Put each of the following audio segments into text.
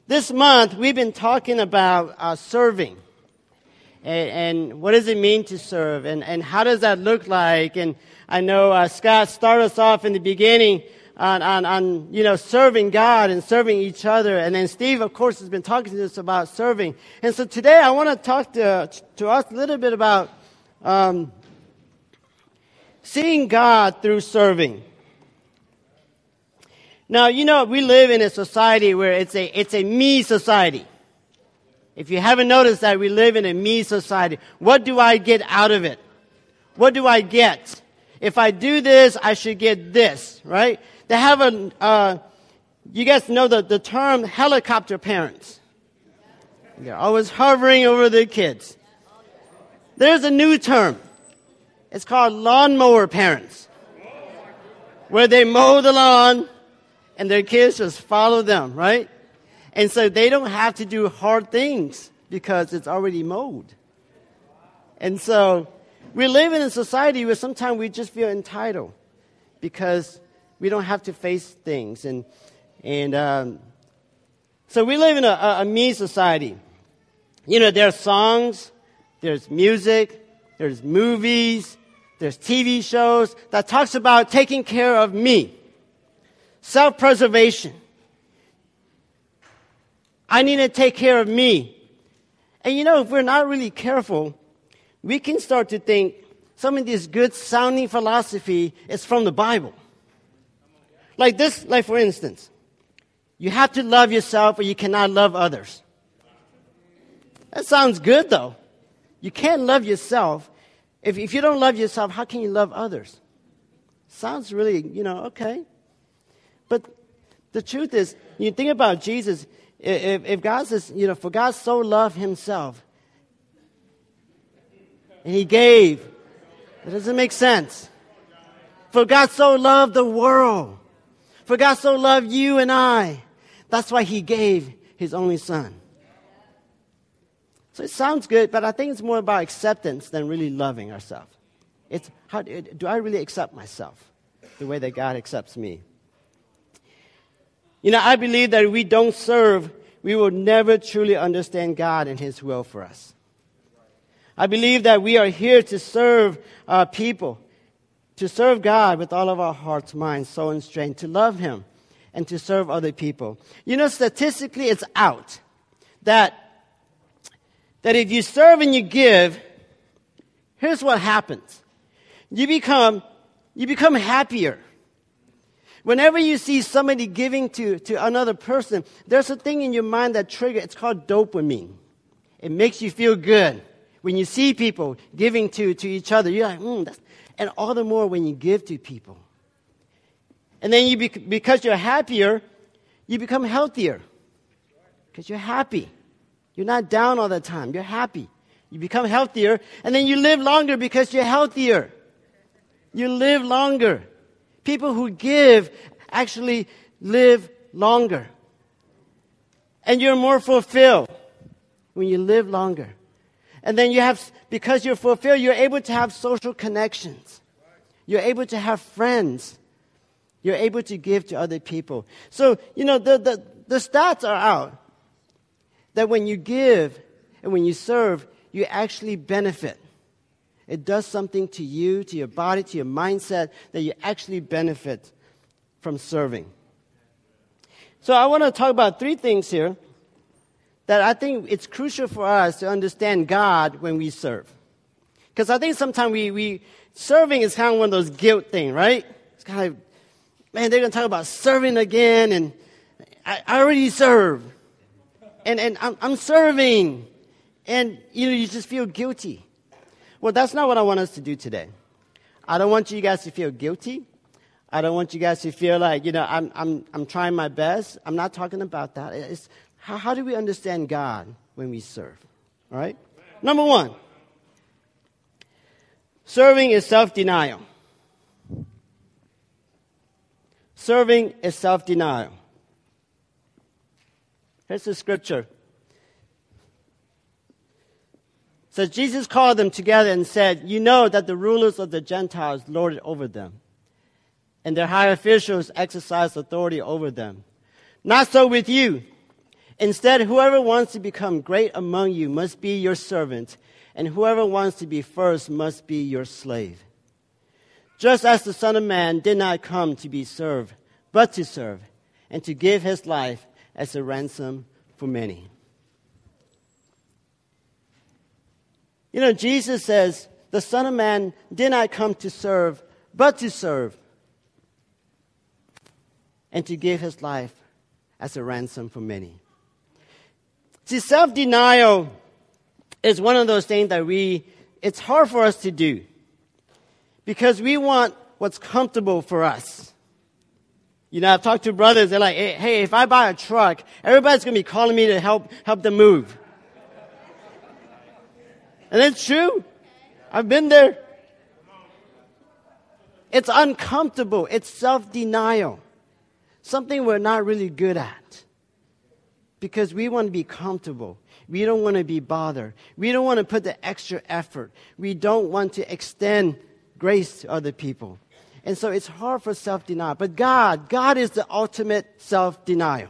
This month, we've been talking about serving. And what does it mean to serve? And how does that look like? And I know Scott started us off in the beginning on serving God and serving each other. And then Steve, of course, has been talking to us about serving. And so today I want to talk to us a little bit about seeing God through serving. Now, we live in a society where it's a me society. If you haven't noticed that, we live in a me society. What do I get out of it? What do I get? If I do this, I should get this, right? They have you guys know the term helicopter parents. They're always hovering over their kids. There's a new term. It's called lawnmower parents, where they mow the lawn and their kids just follow them, right? And so they don't have to do hard things because it's already mowed. And so we live in a society where sometimes we just feel entitled because we don't have to face things. So we live in a me society. There are songs, there's music, there's movies, there's TV shows that talks about taking care of me. Self-preservation. I need to take care of me. And if we're not really careful, we can start to think some of this good sounding philosophy is from the Bible. Like for instance, you have to love yourself or you cannot love others. That sounds good though. You can't love yourself. If you don't love yourself, how can you love others? Sounds really, okay. But the truth is, you think about Jesus, if God says, for God so loved himself, and he gave, it doesn't make sense. For God so loved the world. For God so loved you and I. That's why he gave his only son. So it sounds good, but I think it's more about acceptance than really loving ourselves. It's how do I really accept myself the way that God accepts me? I believe that if we don't serve, we will never truly understand God and his will for us. I believe that we are here to serve people, to serve God with all of our hearts, minds, soul, and strength, to love him, and to serve other people. Statistically, it's out that if you serve and you give, here's what happens. You become happier. Whenever you see somebody giving to another person, there's a thing in your mind that triggers. It's called dopamine. It makes you feel good. When you see people giving to each other, you're like, and all the more when you give to people. And then because you're happier, you become healthier. Because you're happy. You're not down all the time. You're happy. You become healthier. And then you live longer because you're healthier. You live longer. People who give actually live longer. And you're more fulfilled when you live longer. And then because you're fulfilled, you're able to have social connections. You're able to have friends. You're able to give to other people. So, the stats are out that when you give and when you serve, you actually benefit. It does something to you, to your body, to your mindset, that you actually benefit from serving. So I want to talk about 3 things here that I think it's crucial for us to understand God when we serve. Because I think sometimes we serving is kind of one of those guilt things, right? It's kind of, man, they're going to talk about serving again, and I already serve. And I'm serving. And, you just feel guilty. Well, that's not what I want us to do today. I don't want you guys to feel guilty. I don't want you guys to feel like, I'm trying my best. I'm not talking about that. It's how do we understand God when we serve? All right? Number 1, serving is self-denial. Serving is self-denial. Here's the scripture. So Jesus called them together and said, you know that the rulers of the Gentiles lord it over them, and their high officials exercise authority over them. Not so with you. Instead, whoever wants to become great among you must be your servant, and whoever wants to be first must be your slave. Just as the Son of Man did not come to be served, but to serve, and to give his life as a ransom for many. You know, Jesus says, the Son of Man did not come to serve, but to serve, and to give his life as a ransom for many. See, self-denial is one of those things that it's hard for us to do because we want what's comfortable for us. You know, I've talked to brothers, they're like, hey, if I buy a truck, everybody's going to be calling me to help them move. And it's true. I've been there. It's uncomfortable. It's self-denial. Something we're not really good at. Because we want to be comfortable. We don't want to be bothered. We don't want to put the extra effort. We don't want to extend grace to other people. And so it's hard for self-denial. But God is the ultimate self-denial.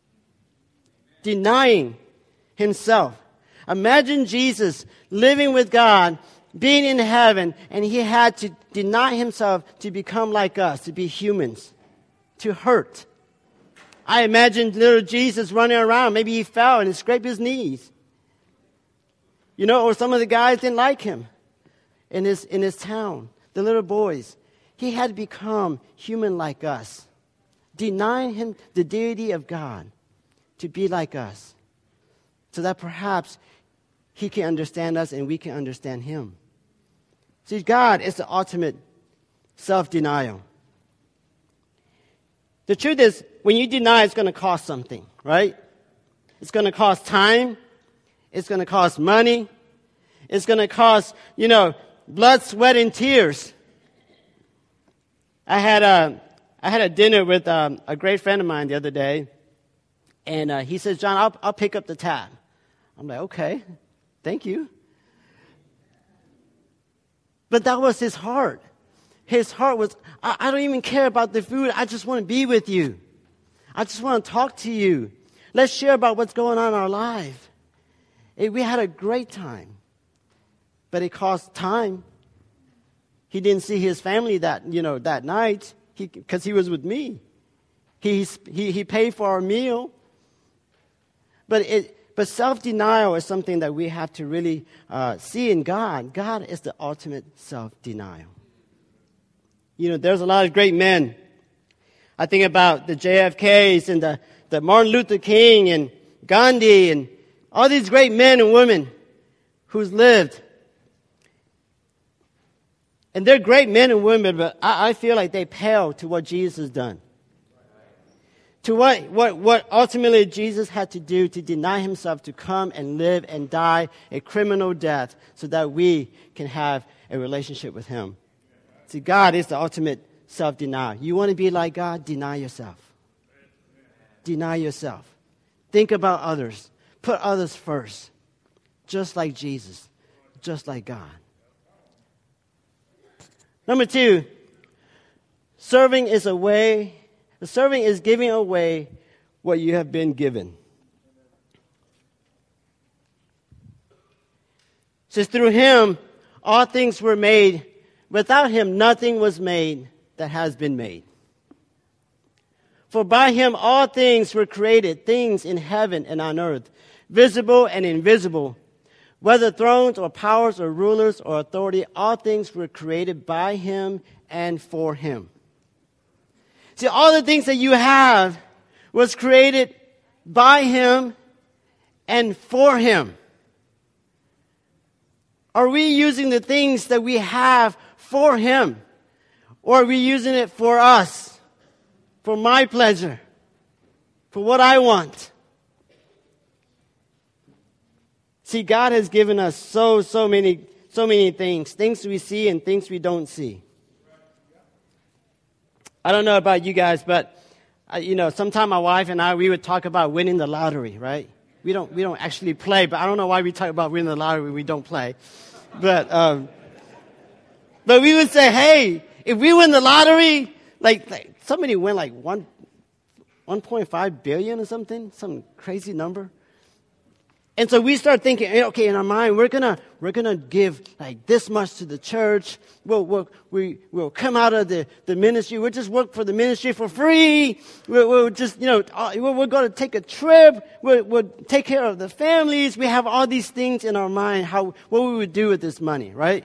Denying himself. Imagine Jesus living with God, being in heaven, and he had to deny himself to become like us, to be humans, to hurt. I imagine little Jesus running around. Maybe he fell and he scraped his knees. You know, or some of the guys didn't like him in his town, the little boys. He had to become human like us, denying him the deity of God to be like us, so that perhaps he can understand us and we can understand him. See, God is the ultimate self-denial. The truth is, when you deny, it's going to cost something, right? It's going to cost time. It's going to cost money. It's going to cost, blood, sweat, and tears. I had a dinner with a great friend of mine the other day, and he says, John, I'll pick up the tab. I'm like, okay, thank you. But that was his heart. His heart was, I don't even care about the food. I just want to be with you. I just want to talk to you. Let's share about what's going on in our life. We had a great time. But it cost time. He didn't see his family that night because he was with me. He paid for our meal. But self-denial is something that we have to really see in God. God is the ultimate self-denial. There's a lot of great men. I think about the JFKs and the Martin Luther King and Gandhi and all these great men and women who's lived. And they're great men and women, but I feel like they pale to what Jesus has done. To what ultimately Jesus had to do to deny himself to come and live and die a criminal death so that we can have a relationship with him. See, God is the ultimate self-denial. You want to be like God? Deny yourself. Deny yourself. Think about others. Put others first. Just like Jesus. Just like God. Number 2, serving is giving away what you have been given. Since through him all things were made, without him nothing was made that has been made. For by him all things were created, things in heaven and on earth, visible and invisible. Whether thrones or powers or rulers or authority, all things were created by him and for him. See, all the things that you have was created by him and for him. Are we using the things that we have for him? Or are we using it for us? For my pleasure? For what I want? See, God has given us so many things we see and things we don't see. I don't know about you guys, but sometimes my wife and we would talk about winning the lottery, right? We don't actually play, but I don't know why we talk about winning the lottery when we don't play. But we would say, hey, if we win the lottery, like somebody win like $1 1.5 billion or something, some crazy number. And so we start thinking, okay, in our mind, we're gonna give like this much to the church. We'll come out of the ministry. We'll just work for the ministry for free. We'll just, we're going to take a trip. We'll take care of the families. We have all these things in our mind, what we would do with this money, right?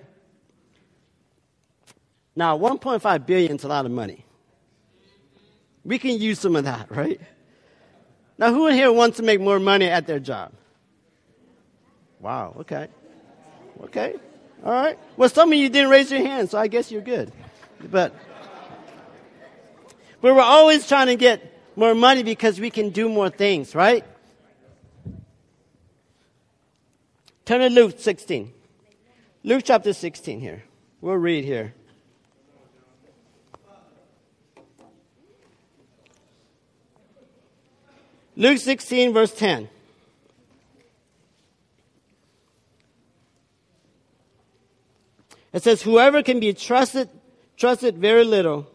Now, 1.5 billion is a lot of money. We can use some of that, right? Now, who in here wants to make more money at their job? Wow, okay. Okay, all right. Well, some of you didn't raise your hand, so I guess you're good. But we're always trying to get more money because we can do more things, right? Turn to Luke 16. Luke chapter 16 here. We'll read here. Luke 16, verse 10. It says, whoever can be trusted very little.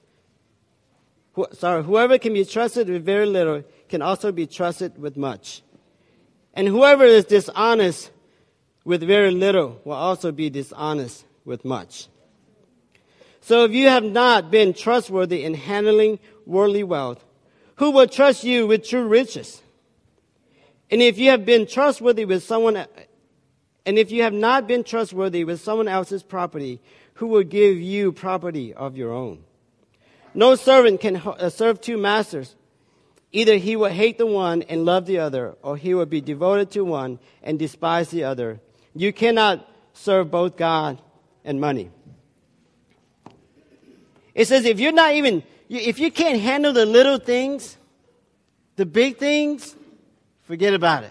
Whoever can be trusted with very little can also be trusted with much. And whoever is dishonest with very little will also be dishonest with much. So if you have not been trustworthy in handling worldly wealth, who will trust you with true riches? And if you have been trustworthy with someone And if you have not been trustworthy with someone else's property, who will give you property of your own? No servant can serve two masters. Either he will hate the one and love the other, or he will be devoted to one and despise the other. You cannot serve both God and money. It says if you can't handle the little things, the big things, forget about it.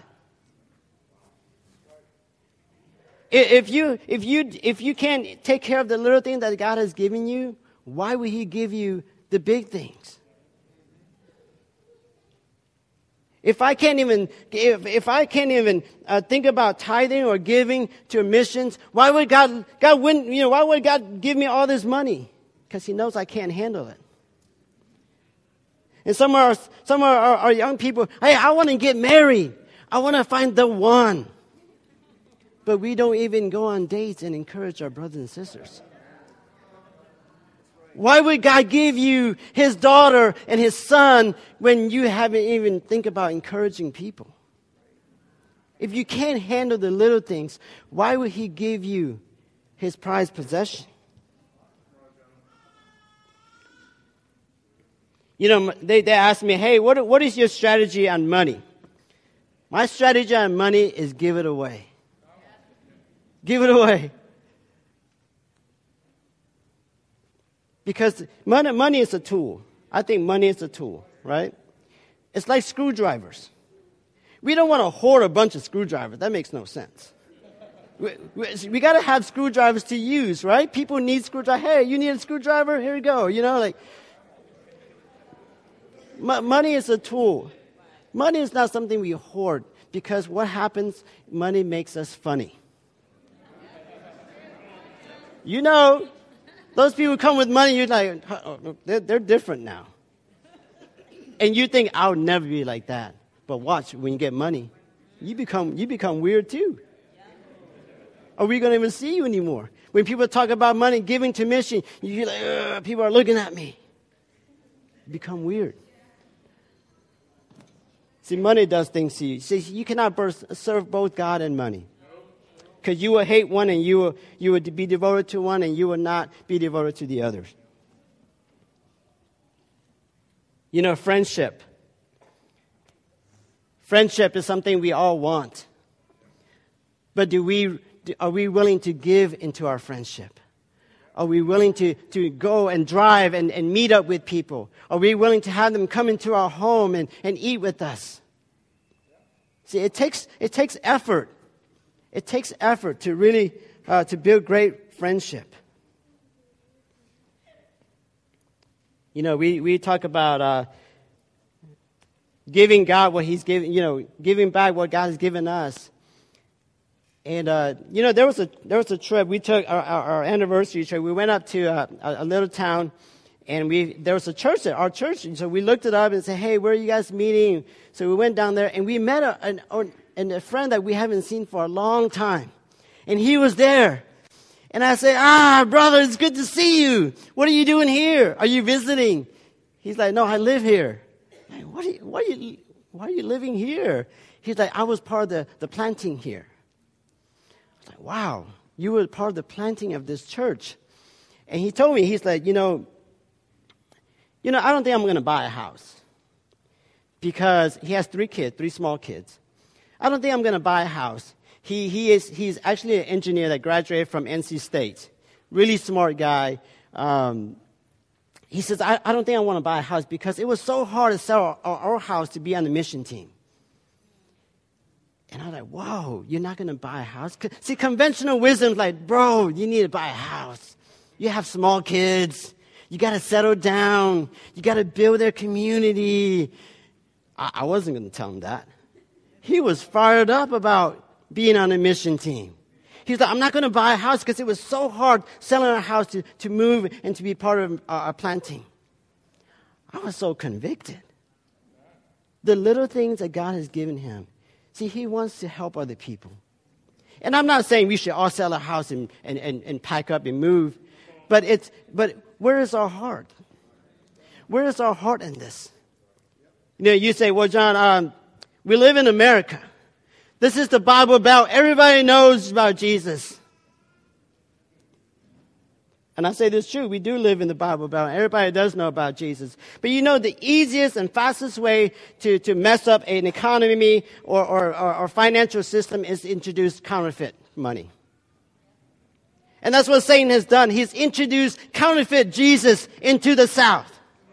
If you can't take care of the little things that God has given you, why would He give you the big things? If I can't even think about tithing or giving to missions, why would God give me all this money? Because He knows I can't handle it. And some of our young people, hey, I want to get married. I want to find the one. But we don't even go on dates and encourage our brothers and sisters. Why would God give you His daughter and His son when you haven't even think about encouraging people? If you can't handle the little things, why would He give you His prized possession? They asked me, hey, what is your strategy on money? My strategy on money is give it away. Give it away. Because money is a tool. I think money is a tool, right? It's like screwdrivers. We don't want to hoard a bunch of screwdrivers. That makes no sense. We got to have screwdrivers to use, right? People need screwdrivers. Hey, you need a screwdriver? Here you go. Money is a tool. Money is not something we hoard because what happens? Money makes us funny. Those people come with money, you're like, they're different now. And you think, I'll never be like that. But watch, when you get money, you become weird too. Are we going to even see you anymore? When people talk about money, giving to mission, you feel like, people are looking at me. You become weird. See, money does things to you. See, you cannot serve both God and money. Because you will hate one and you would be devoted to one and you will not be devoted to the others. Friendship. Friendship is something we all want. But are we willing to give into our friendship? Are we willing to go and drive and meet up with people? Are we willing to have them come into our home and eat with us? See, it takes effort. It takes effort to really to build great friendship. We talk about giving God what He's given. Giving back what God has given us. And there was a trip we took, our anniversary trip. We went up to a little town And there was a church there, our church. And so we looked it up and said, hey, where are you guys meeting? So we went down there and we met a friend that we haven't seen for a long time. And he was there. And I said, brother, it's good to see you. What are you doing here? Are you visiting? He's like, no, I live here. Like, why are you living here? He's like, I was part of the planting here. I was like, wow, you were part of the planting of this church. And he told me, he's like, I don't think I'm going to buy a house. Because he has 3 small kids. I don't think I'm going to buy a house. He's actually an engineer that graduated from NC State. Really smart guy. He says, I don't think I want to buy a house because it was so hard to sell our house to be on the mission team. And I was like, whoa, you're not going to buy a house? See, conventional wisdom's like, bro, you need to buy a house. You have small kids. You got to settle down. You got to build their community. I wasn't going to tell him that. He was fired up about being on a mission team. He's like, I'm not going to buy a house because it was so hard selling our house to move and to be part of our planting. I was so convicted. The little things that God has given him. See, he wants to help other people. And I'm not saying we should all sell a house and pack up and move. But where is our heart? Where is our heart in this? You say, well, John, we live in America. This is the Bible Belt. Everybody knows about Jesus. And I say this is true. We do live in the Bible Belt. Everybody does know about Jesus. But the easiest and fastest way to mess up an economy or financial system is to introduce counterfeit money. And that's what Satan has done. He's introduced counterfeit Jesus into the South.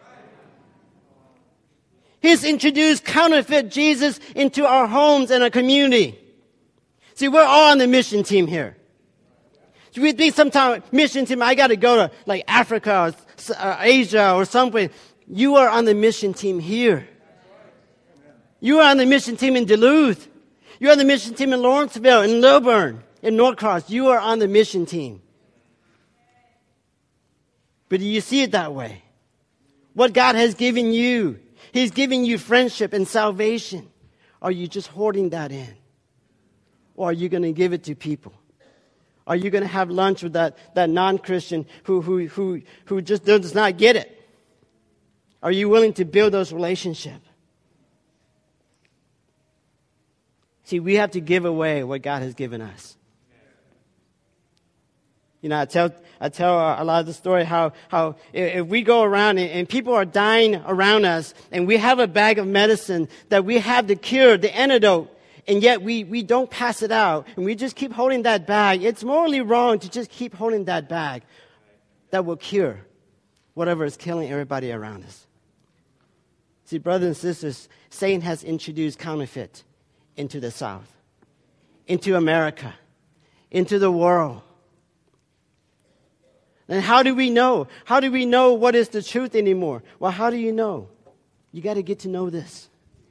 He's introduced counterfeit Jesus into our homes and our community. See, we're all on the mission team here. So we think sometimes mission team, I got to go to like Africa or Asia or somewhere. You are on the mission team here. You are on the mission team in Duluth. You're on the mission team in Lawrenceville, in Lilburn, in Norcross. You are on the mission team. But do you see it that way? What God has given you, He's giving you friendship and salvation. Are you just hoarding that in? Or are you going to give it to people? Are you going to have lunch with that non-Christian who just does not get it? Are you willing to build those relationships? See, we have to give away what God has given us. I tell a lot of the story how if we go around and people are dying around us and we have a bag of medicine that we have the cure, the antidote, and yet we don't pass it out and we just keep holding that bag. It's morally wrong to just keep holding that bag that will cure whatever is killing everybody around us. See, brothers and sisters, Satan has introduced counterfeit into the South, into America, into the world. And how do we know? How do we know what is the truth anymore? Well, how do you know? You got to get to know this.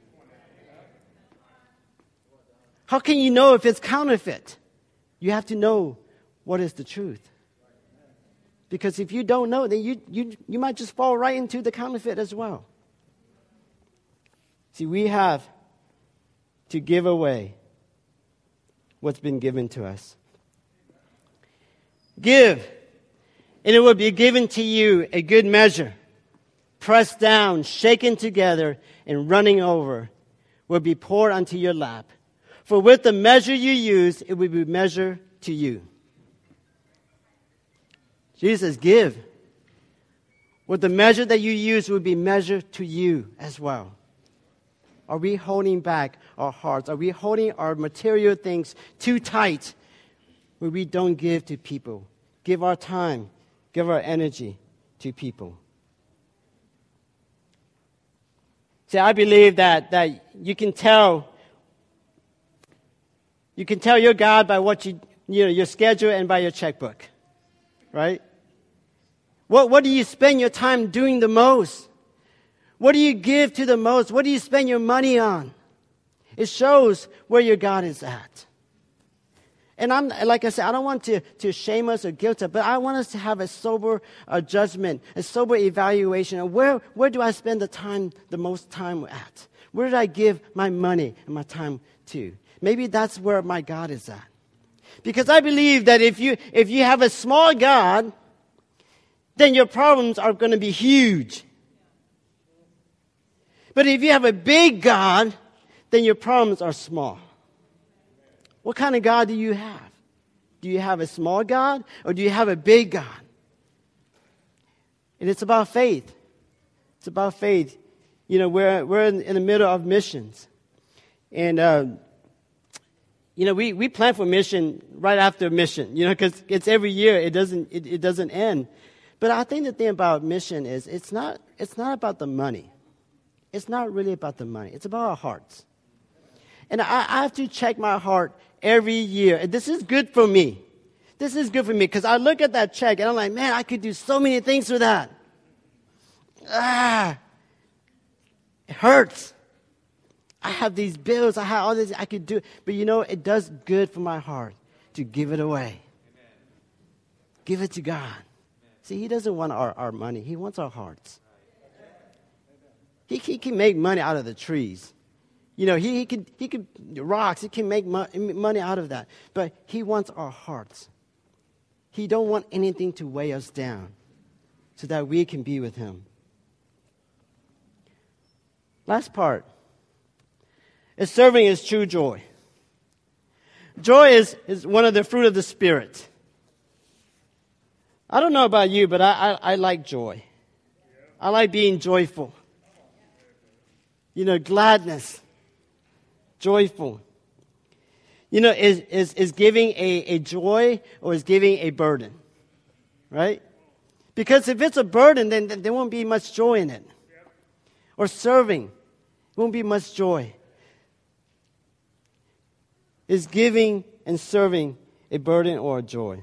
How can you know if it's counterfeit? You have to know what is the truth. Because if you don't know, then you might just fall right into the counterfeit as well. See, we have to give away what's been given to us. Give, and it will be given to you a good measure, pressed down, shaken together, and running over, will be poured onto your lap. For with the measure you use, it will be measured to you. Jesus, give. With the measure that you use will be measured to you as well. Are we holding back our hearts? Are we holding our material things too tight where we don't give to people? Give our time, give our energy to people. See, I believe that you can tell your God by what your schedule and by your checkbook, right? What do you spend your time doing the most? What do you give to the most? What do you spend your money on? It shows where your God is at. And like I said, I don't want to shame us or guilt us, but I want us to have a sober judgment, a sober evaluation of where do I spend the most time at? Where did I give my money and my time to? Maybe that's where my God is at. Because I believe that if you have a small God, then your problems are going to be huge. But if you have a big God, then your problems are small. What kind of God do you have? Do you have a small God or do you have a big God? And it's about faith. It's about faith. You know, we're in the middle of missions. And, you know, we plan for mission right after mission, you know, because it's every year. It doesn't end. But I think the thing about mission is it's not about the money. It's not really about the money. It's about our hearts. And I have to check my heart every year. And this is good for me. This is good for me because I look at that check and I'm like, man, I could do so many things with that. It hurts. I have these bills. I have all this I could do. But you know, it does good for my heart to give it away. Amen. Give it to God. Amen. See, He doesn't want our money. He wants our hearts. He can make money out of the trees. You know, he could rocks. He can make money out of that. But He wants our hearts. He don't want anything to weigh us down so that we can be with Him. Last part. Is serving is true joy. Joy is one of the fruit of the Spirit. I don't know about you, but I like joy. I like being joyful. You know, gladness. Joyful. You know, is giving a joy or is giving a burden? Right? Because if it's a burden, then there won't be much joy in it. Or serving, won't be much joy. Is giving and serving a burden or a joy?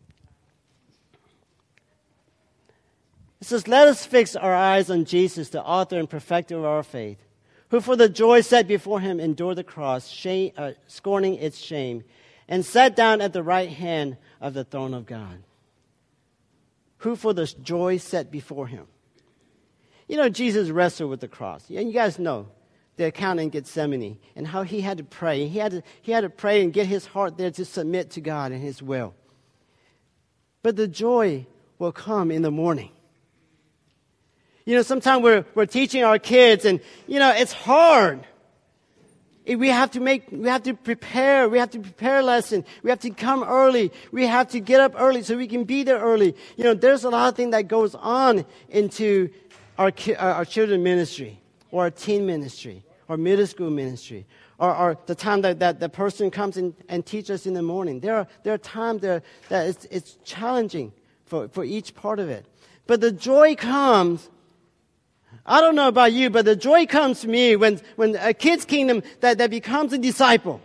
It says, let us fix our eyes on Jesus, the author and perfecter of our faith, who for the joy set before Him endured the cross, scorning its shame, and sat down at the right hand of the throne of God. Who for the joy set before Him. You know, Jesus wrestled with the cross. And you guys know the account in Gethsemane and how He had to pray. He had to pray and get His heart there to submit to God and His will. But the joy will come in the morning. You know, sometimes we're teaching our kids and, you know, it's hard. We have to prepare lesson. We have to come early. We have to get up early so we can be there early. You know, there's a lot of things that goes on into our children ministry or our teen ministry or middle school ministry or the time that the person comes in and teaches us in the morning. There are times that it's challenging for each part of it. But the joy comes. I don't know about you, but the joy comes to me when a kid's kingdom that becomes a disciple.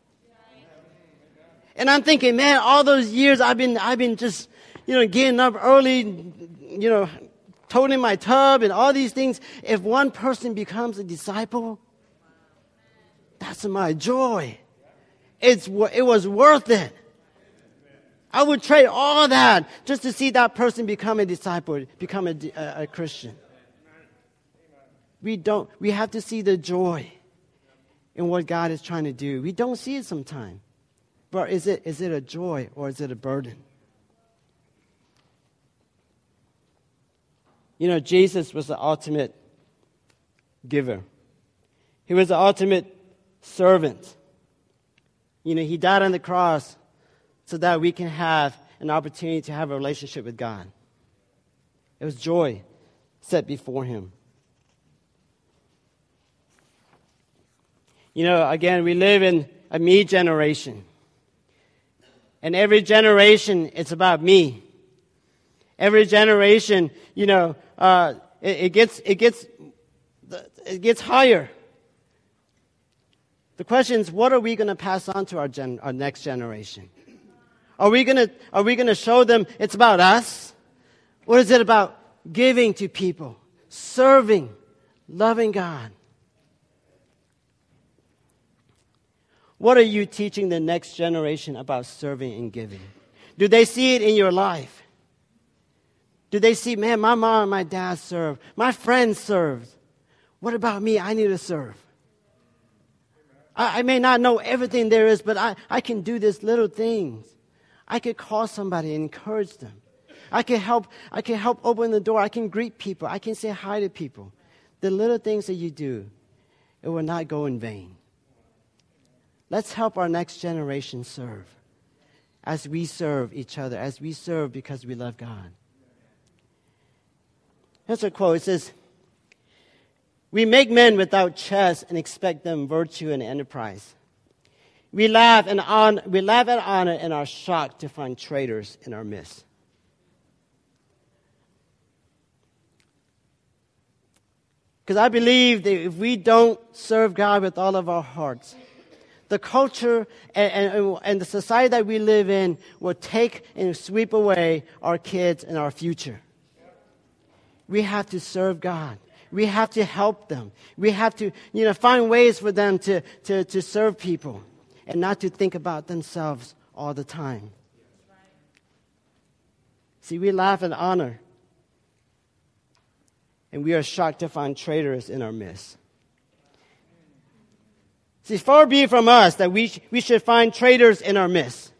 And I'm thinking, man, all those years I've been just, you know, getting up early, you know, toting my tub and all these things. If one person becomes a disciple, that's my joy. It was worth it. I would trade all that just to see that person become a disciple, become a Christian. We have to see the joy in what God is trying to do. We don't see it sometimes. But is it a joy or is it a burden? You know, Jesus was the ultimate giver. He was the ultimate servant. You know, He died on the cross so that we can have an opportunity to have a relationship with God. It was joy set before Him. You know, again, we live in a me generation. And every generation, it's about me. Every generation, you know, it gets higher. The question is, what are we going to pass on to our next generation? Are we going to show them it's about us? Or is it about giving to people, serving, loving God? What are you teaching the next generation about serving and giving? Do they see it in your life? Do they see, man, my mom and my dad serve. My friends served. What about me? I need to serve. I may not know everything there is, but I can do these little things. I could call somebody and encourage them. I can help open the door. I can greet people. I can say hi to people. The little things that you do, it will not go in vain. Let's help our next generation serve as we serve each other, as we serve because we love God. Here's a quote. It says, "We make men without chest and expect them virtue and enterprise. We laugh at honor and are shocked to find traitors in our midst." Because I believe that if we don't serve God with all of our hearts, the culture and the society that we live in will take and sweep away our kids and our future. We have to serve God. We have to help them. We have to, find ways for them to serve people and not to think about themselves all the time. See, we laugh at honor, and we are shocked to find traitors in our midst. See, far be it from us that we should find traitors in our midst.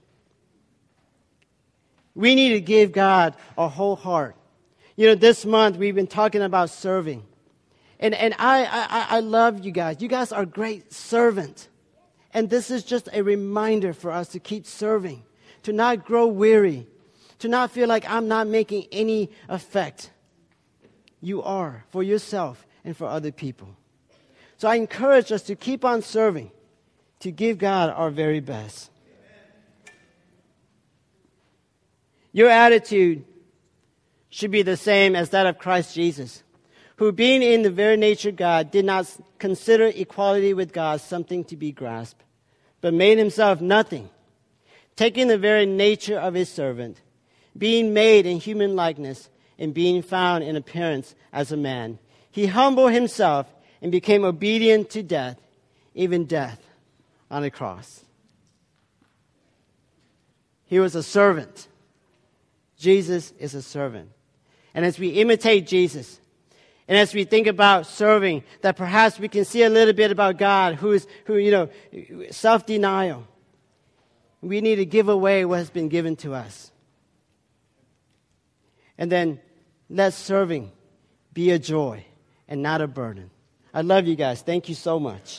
We need to give God our whole heart. This month we've been talking about serving. And I love you guys. You guys are great servants. And this is just a reminder for us to keep serving, to not grow weary, to not feel like I'm not making any effect. You are, for yourself and for other people. So I encourage us to keep on serving, to give God our very best. Your attitude should be the same as that of Christ Jesus, who, being in the very nature God, did not consider equality with God something to be grasped, but made himself nothing, taking the very nature of his servant, being made in human likeness, and being found in appearance as a man. He humbled himself and became obedient to death, even death on a cross. He was a servant. Jesus is a servant. And as we imitate Jesus, and as we think about serving, that perhaps we can see a little bit about God, who self-denial. We need to give away what has been given to us. And then let serving be a joy and not a burden. I love you guys. Thank you so much.